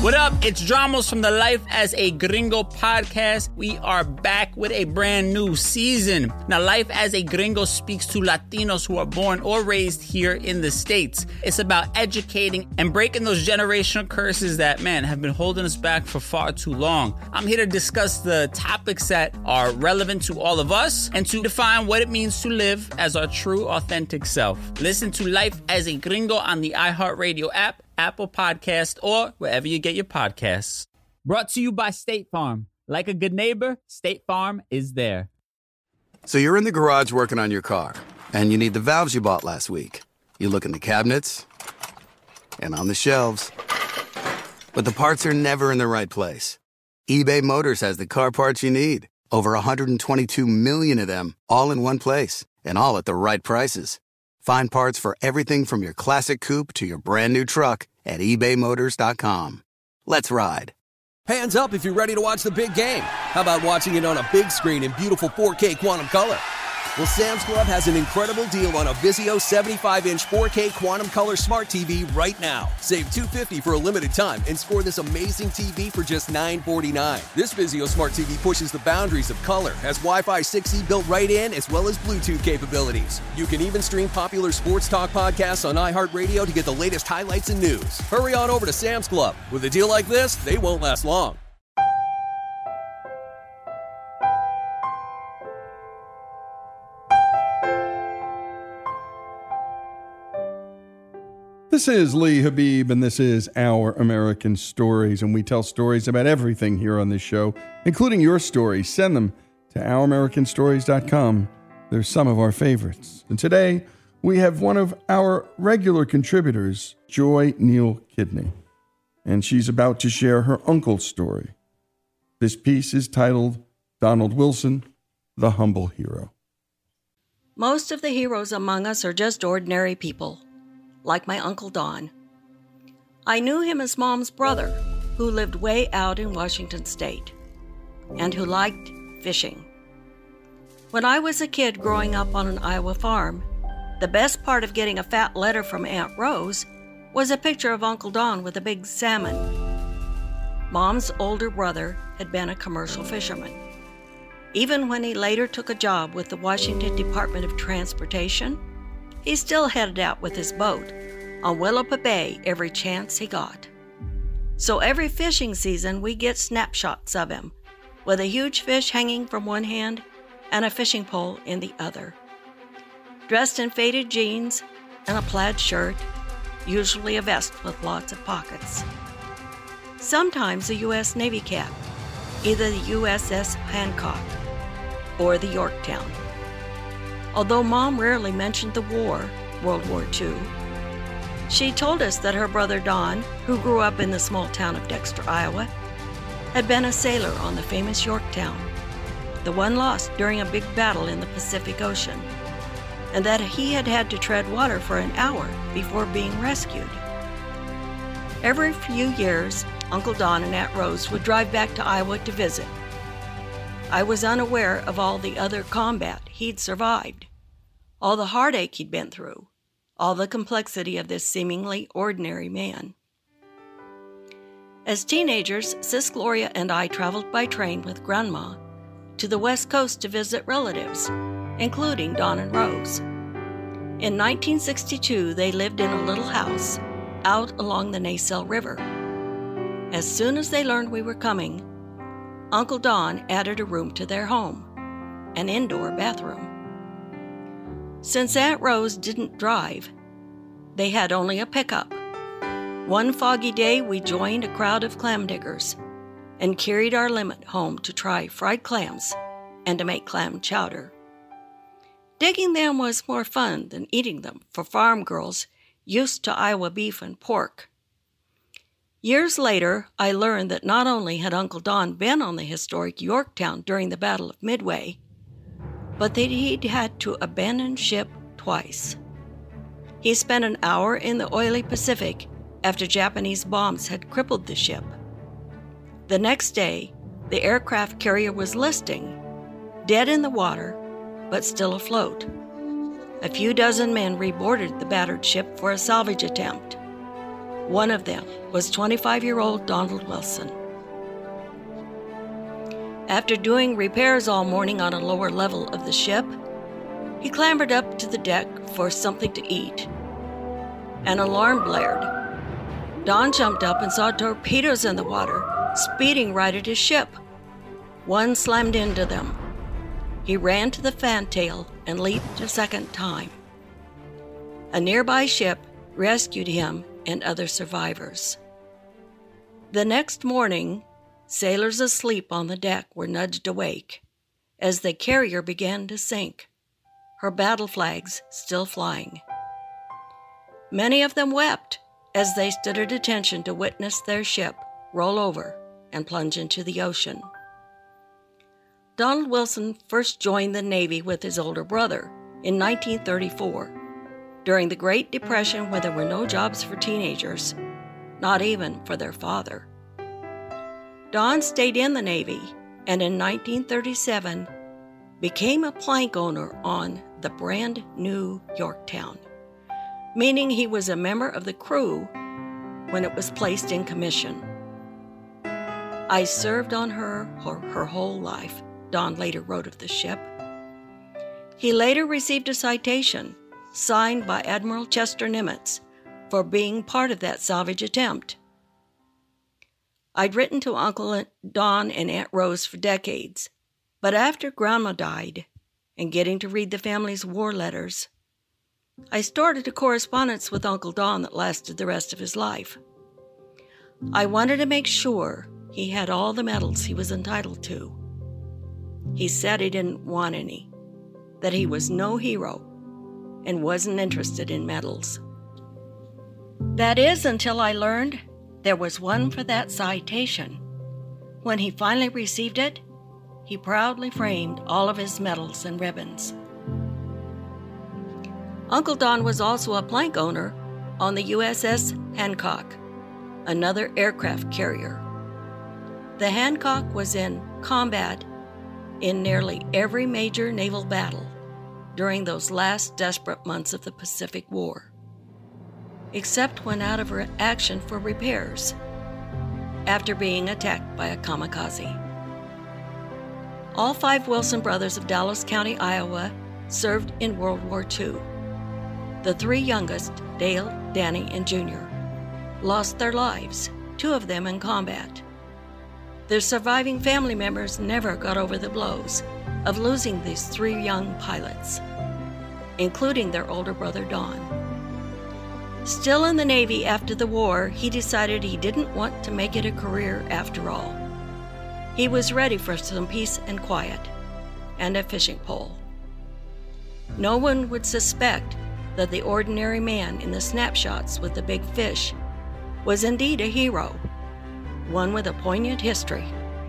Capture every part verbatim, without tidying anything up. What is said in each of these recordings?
What up? It's Dramos from the Life as a Gringo podcast. We are back with a brand new season. Now, Life as a Gringo speaks to Latinos who are born or raised here in the States. It's about educating and breaking those generational curses that, man, have been holding us back for far too long. I'm here to discuss the topics that are relevant to all of us and to define what it means to live as our true, authentic self. Listen to Life as a Gringo on the iHeartRadio app, Apple Podcast, or wherever you get your podcasts. Brought to you by State Farm. Like a good neighbor, State Farm is there. So you're in the garage working on your car, and you need the valves you bought last week. You look in the cabinets and on the shelves, but the parts are never in the right place. eBay Motors has the car parts you need. Over one hundred twenty-two million of them, all in one place, and all at the right prices. Find parts for everything from your classic coupe to your brand new truck at ebay motors dot com. Let's ride. Hands up if you're ready to watch the big game. How about watching it on a big screen in beautiful four K Quantum Color? Well, Sam's Club has an incredible deal on a Vizio seventy-five inch four K Quantum Color Smart T V right now. Save two hundred fifty dollars for a limited time and score this amazing T V for just nine forty-nine. This Vizio Smart T V pushes the boundaries of color, has Wi-Fi six E built right in, as well as Bluetooth capabilities. You can even stream popular sports talk podcasts on iHeartRadio to get the latest highlights and news. Hurry on over to Sam's Club. With a deal like this, they won't last long. This is Lee Habib, and this is Our American Stories, and we tell stories about everything here on this show, including your stories. Send them to our american stories dot com. They're some of our favorites. And today, we have one of our regular contributors, Joy Neal Kidney, and she's about to share her uncle's story. This piece is titled, Donald Wilson, the Humble Hero. Most of the heroes among us are just ordinary people, like my Uncle Don. I knew him as Mom's brother, who lived way out in Washington State, and who liked fishing. When I was a kid growing up on an Iowa farm, the best part of getting a fat letter from Aunt Rose was a picture of Uncle Don with a big salmon. Mom's older brother had been a commercial fisherman. Even when he later took a job with the Washington Department of Transportation, he still headed out with his boat on Willapa Bay every chance he got. So every fishing season we get snapshots of him, with a huge fish hanging from one hand and a fishing pole in the other. Dressed in faded jeans and a plaid shirt, usually a vest with lots of pockets. Sometimes a U S Navy cap, either the U S S Hancock or the Yorktown. Although Mom rarely mentioned the war, World War Two, she told us that her brother Don, who grew up in the small town of Dexter, Iowa, had been a sailor on the famous Yorktown, the one lost during a big battle in the Pacific Ocean, and that he had had to tread water for an hour before being rescued. Every few years, Uncle Don and Aunt Rose would drive back to Iowa to visit. I was unaware of all the other combat he'd survived, all the heartache he'd been through, all the complexity of this seemingly ordinary man. As teenagers, Sis Gloria and I traveled by train with Grandma to the West Coast to visit relatives, including Don and Rose. In nineteen sixty-two, they lived in a little house out along the Naselle River. As soon as they learned we were coming, Uncle Don added a room to their home, an indoor bathroom. Since Aunt Rose didn't drive, they had only a pickup. One foggy day, we joined a crowd of clam diggers and carried our limit home to try fried clams and to make clam chowder. Digging them was more fun than eating them for farm girls used to Iowa beef and pork. Years later, I learned that not only had Uncle Don been on the historic Yorktown during the Battle of Midway, but that he'd had to abandon ship twice. He spent an hour in the oily Pacific after Japanese bombs had crippled the ship. The next day, the aircraft carrier was listing, dead in the water, but still afloat. A few dozen men reboarded the battered ship for a salvage attempt. One of them was twenty-five-year-old Donald Wilson. After doing repairs all morning on a lower level of the ship, he clambered up to the deck for something to eat. An alarm blared. Don jumped up and saw torpedoes in the water, speeding right at his ship. One slammed into them. He ran to the fantail and leaped a second time. A nearby ship rescued him and other survivors. The next morning, sailors asleep on the deck were nudged awake as the carrier began to sink, her battle flags still flying. Many of them wept as they stood at attention to witness their ship roll over and plunge into the ocean. Donald Wilson first joined the Navy with his older brother in nineteen thirty-four, during the Great Depression when there were no jobs for teenagers, not even for their father. Don stayed in the Navy and in nineteen thirty-seven became a plank owner on the brand new Yorktown, meaning he was a member of the crew when it was placed in commission. I served on her her, her whole life, Don later wrote of the ship. He later received a citation signed by Admiral Chester Nimitz for being part of that salvage attempt. I'd written to Uncle Don and Aunt Rose for decades, but after Grandma died and getting to read the family's war letters, I started a correspondence with Uncle Don that lasted the rest of his life. I wanted to make sure he had all the medals he was entitled to. He said he didn't want any, that he was no hero and wasn't interested in medals. That is until I learned there was one for that citation. When he finally received it, he proudly framed all of his medals and ribbons. Uncle Don was also a plank owner on the U S S Hancock, another aircraft carrier. The Hancock was in combat in nearly every major naval battle during those last desperate months of the Pacific War, except when out of action for repairs after being attacked by a kamikaze. All five Wilson brothers of Dallas County, Iowa, served in World War Two. The three youngest, Dale, Danny, and Junior, lost their lives, two of them in combat. Their surviving family members never got over the blows of losing these three young pilots, including their older brother Don. Still in the Navy after the war, he decided he didn't want to make it a career after all. He was ready for some peace and quiet and a fishing pole. No one would suspect that the ordinary man in the snapshots with the big fish was indeed a hero, one with a poignant history.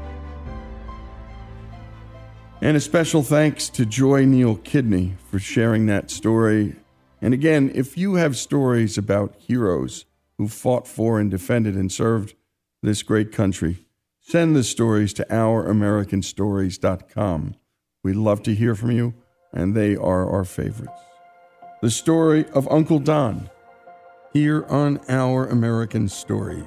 And a special thanks to Joy Neal Kidney for sharing that story. And again, if you have stories about heroes who fought for and defended and served this great country, send the stories to our american stories dot com. We'd love to hear from you, and they are our favorites. The story of Uncle Don, here on Our American Stories.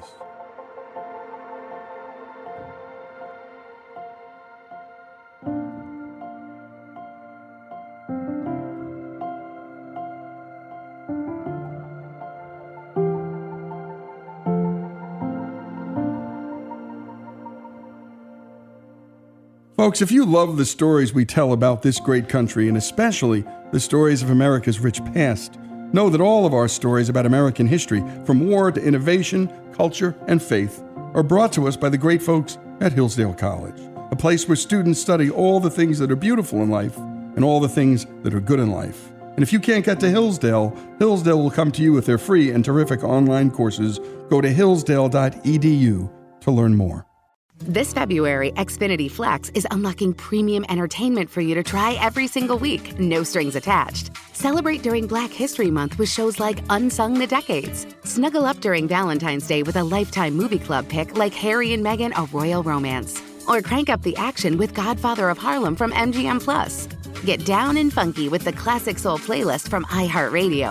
Folks, if you love the stories we tell about this great country, and especially the stories of America's rich past, know that all of our stories about American history, from war to innovation, culture, and faith, are brought to us by the great folks at Hillsdale College, a place where students study all the things that are beautiful in life and all the things that are good in life. And if you can't get to Hillsdale, Hillsdale will come to you with their free and terrific online courses. Go to hillsdale dot e d u to learn more. This February, Xfinity Flex is unlocking premium entertainment for you to try every single week, no strings attached. Celebrate during Black History Month with shows like Unsung the Decades. Snuggle up during Valentine's Day with a Lifetime Movie Club pick like Harry and Meghan, A Royal Romance. Or crank up the action with Godfather of Harlem from M G M Plus. Get down and funky with the Classic Soul playlist from iHeartRadio.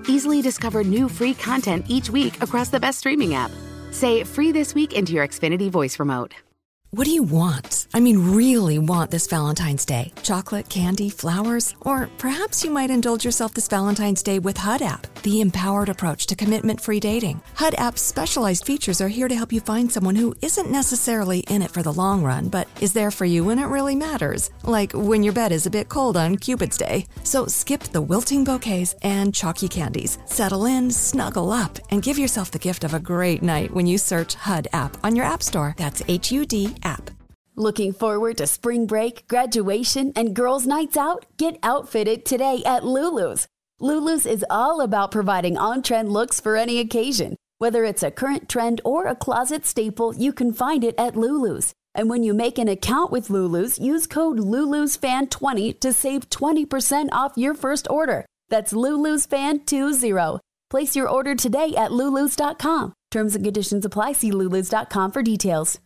Easily discover new free content each week across the best streaming app. Say free this week into your Xfinity voice remote. What do you want? I mean, really want this Valentine's Day? Chocolate, candy, flowers? Or perhaps you might indulge yourself this Valentine's Day with H U D app, the empowered approach to commitment-free dating. H U D app's specialized features are here to help you find someone who isn't necessarily in it for the long run, but is there for you when it really matters, like when your bed is a bit cold on Cupid's Day. So skip the wilting bouquets and chalky candies. Settle in, snuggle up, and give yourself the gift of a great night when you search H U D app on your app store. That's H U D app. Looking forward to spring break, graduation, and girls' nights out? Get outfitted today at Lulu's. Lulu's is all about providing on-trend looks for any occasion. Whether it's a current trend or a closet staple, you can find it at Lulu's. And when you make an account with Lulu's, use code Lulu's Fan twenty to save twenty percent off your first order. That's Lulu's Fan twenty. Place your order today at lulus dot com. Terms and conditions apply. See lulus dot com for details.